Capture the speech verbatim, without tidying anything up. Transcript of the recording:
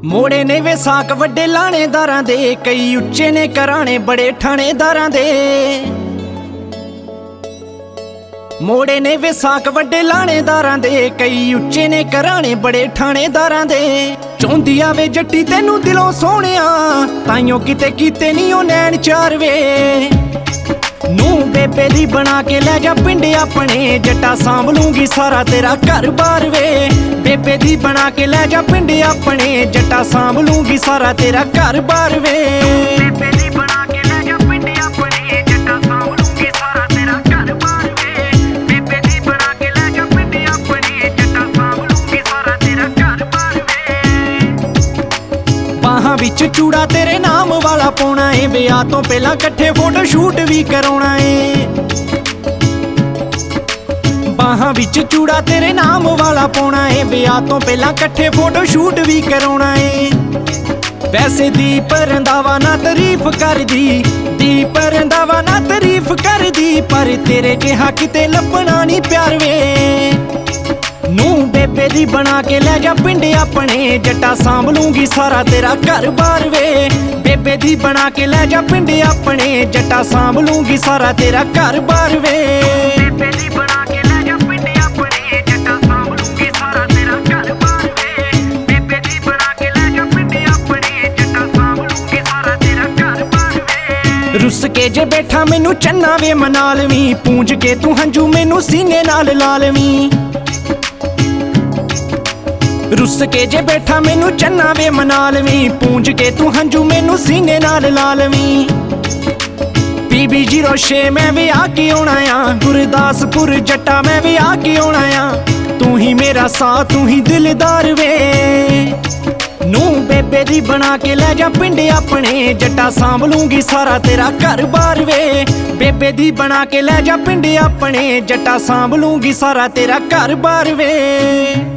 ਮੋੜੇ ਨੇ ਵੇ ਸਾਕ ਵੱਡੇ ਲਾਣੇਦਾਰਾਂ ਦੇ, ਕਈ ਉੱਚੇ ਨੇ ਘਰਾਣੇ ਬੜੇ ਠਾਣੇਦਾਰਾਂ ਦੇ। ਮੋੜੇ ਨੇ ਵੇ ਸਾਕ ਵੱਡੇ ਲਾਣੇਦਾਰਾਂ ਦੇ, ਕਈ ਉੱਚੇ ਨੇ ਘਰਾਣੇ ਬੜੇ ਠਾਣੇਦਾਰਾਂ ਦੇ। ਚਾਹੁੰਦੀ ਆਵੇ ਜੱਟੀ ਤੈਨੂੰ ਦਿਲੋਂ ਸੋਹਣਿਆ, ਤਾਈਓ ਕਿਤੇ ਕੀਤੇ ਨੀ ਉਹ ਨੈਣ ਚਾਰ ਵੇ। ਨੂੰ ਬੇਬੇ ਦੀ ਬਣਾ ਕੇ ਲੈ ਜਾ ਪਿੰਡ ਆਪਣੇ, ਜੱਟਾ ਸਾਂਭ ਲੂੰਗੀ ਸਾਰਾ ਤੇਰਾ ਘਰ ਬਾਰ ਵੇ। ਬੇਬੇ ਦੀ ਬਣਾ ਕੇ ਲੈ ਜਾ ਪਿੰਡ ਆਪਣੇ, ਜੱਟਾ ਸਾਂਭ ਲੂੰਗੀ ਸਾਰਾ ਤੇਰਾ ਘਰ ਬਾਰ ਵੇ। ਬੇਬੇ ਦੀ ਬਣਾ ਕੇ ਲੈ ਜਾ ਪਿੰਡ ਆਪਣੇ, ਜੱਟਾ ਸਾਂਭ ਲੂੰਗੀ ਸਾਰਾ ਤੇਰਾ ਘਰ ਬਾਰ ਵੇ। ਬੇਬੇ ਦੀ ਬਣਾ ਕੇ ਲੈ ਜਾ ਪਿੰਡ ਆਪਣੇ, ਜੱਟਾ ਸਾਂਭ ਲੂੰਗੀ ਸਾਰਾ ਤੇਰਾ ਘਰ ਬਾਰ ਵੇ। ਬਾਹਾਂ ਵਿੱਚ ਚੂੜਾ ਤੇਰੇ ਨਾਮ ਵਾਲਾ ਪਾਉਣਾ ਏ, ਵਿਆਹ ਤੋਂ ਪਹਿਲਾਂ ਇਕੱਠੇ ਫੋਟੋ ਸ਼ੂਟ ਵੀ ਕਰਾਉਣਾ ਏ। ਬਾਹਾਂ ਵਿੱਚ ਚੂੜਾ ਤੇਰੇ ਨਾਮ ਵਾਲਾ ਪਾਉਣਾ ਏ, ਵਿਆਹ ਤੋਂ ਪਹਿਲਾਂ ਇਕੱਠੇ ਫੋਟੋ ਸ਼ੂਟ ਵੀ ਕਰਾਉਣਾ ਏ। ਵੈਸੇ ਦੀਪ ਰੰਧਾਵਾ ਨਾ ਤਾਰੀਫ ਕਰਦੀ, ਦੀਪ ਰੰਧਾਵਾ ਨਾ ਤਾਰੀਫ ਕਰਦੀ, ਪਰ ਤੇਰੇ ਜਿਹਾ ਕਿਤੇ ਲੱਭਣਾ ਨੀ ਪਿਆਰ ਵੇ। ਨੂੰ ਬੇਬੇ ਦੀ ਬਣਾ ਕੇ ਲੈ ਜਾ ਪਿੰਡ ਆਪਣੇ, ਜੱਟਾ ਸਾਂਭ ਲੂੰਗੀ ਸਾਰਾ ਤੇਰਾ ਘਰ ਬਾਰ ਵੇ। ਬੇਬੇ ਦੀ ਬਣਾ ਕੇ ਲੈ ਜਾ ਪਿੰਡ ਆਪਣੇ, ਜੱਟਾ ਸਾਂਭ ਲੂੰਗੀ ਸਾਰਾ ਤੇਰਾ ਘਰ ਬਾਰ ਵੇ। ਬੇਬੇ ਦੀ ਬਣਾ ਕੇ ਲੈ ਜਾ ਪਿੰਡ ਆਪਣੇ, ਜੱਟਾ ਸਾਂਭ ਲੂੰਗੀ ਸਾਰਾ ਤੇਰਾ ਘਰ ਬਾਰ ਵੇ। ਬੇਬੇ ਦੀ ਬਣਾ ਕੇ ਲੈ ਜਾ ਪਿੰਡ ਆਪਣੇ, ਜੱਟਾ ਸਾਂਭ ਲੂੰਗੀ ਸਾਰਾ ਤੇਰਾ ਘਰ ਬਾਰ ਵੇ। ਰੁੱਸ ਕੇ ਜੇ ਬੈਠਾ ਮੈਨੂੰ ਚੰਨਾ ਵੇ ਮਨਾ ਲਵੀਂ, ਪੂੰਝ ਕੇ ਤੂੰ ਹੰਝੂ ਮੈਨੂੰ ਸੀਨੇ ਨਾਲ ਲਾ ਲਵੀਂ। ਰੁੱਸ ਕੇ ਜੇ ਬੈਠਾ ਮੈਨੂੰ ਚੰਨਾ ਵੇ ਮਨਾ ਲਵੀਂ, ਪੂੰਝ ਕੇ ਤੂੰ ਹੰਝੂ ਮੈਨੂੰ ਸੀਨੇ ਨਾਲ ਲਾ ਲਵੀਂ। ਬੀਬੀ ਜ਼ੀਰੋ ਛੇ ਮੈਂ ਵੀ ਆ ਕੇ ਆਉਣਾ ਆ, ਗੁਰਦਾਸਪੁਰ ਜੱਟਾ ਮੈਂ ਵੀ ਆ ਕੇ ਆਉਣਾ ਆ। ਤੂੰ ਹੀ ਮੇਰਾ ਸਾਹ ਤੂੰ ਹੀ ਦਿਲਦਾਰ ਵੇ। ਨੂੰ ਬੇਬੇ ਦੀ ਬਣਾ ਕੇ ਲੈ ਜਾ ਪਿੰਡ ਆਪਣੇ, ਜੱਟਾ ਸਾਂਭ ਲੂੰਗੀ ਸਾਰਾ ਤੇਰਾ ਘਰ ਬਾਰ ਵੇ। ਬੇਬੇ ਦੀ ਬਣਾ ਕੇ ਲੈ ਜਾ ਪਿੰਡ ਆਪਣੇ, ਜੱਟਾ ਸਾਂਭ ਲੂੰਗੀ ਸਾਰਾ ਤੇਰਾ ਘਰ ਬਾਰ ਵੇ।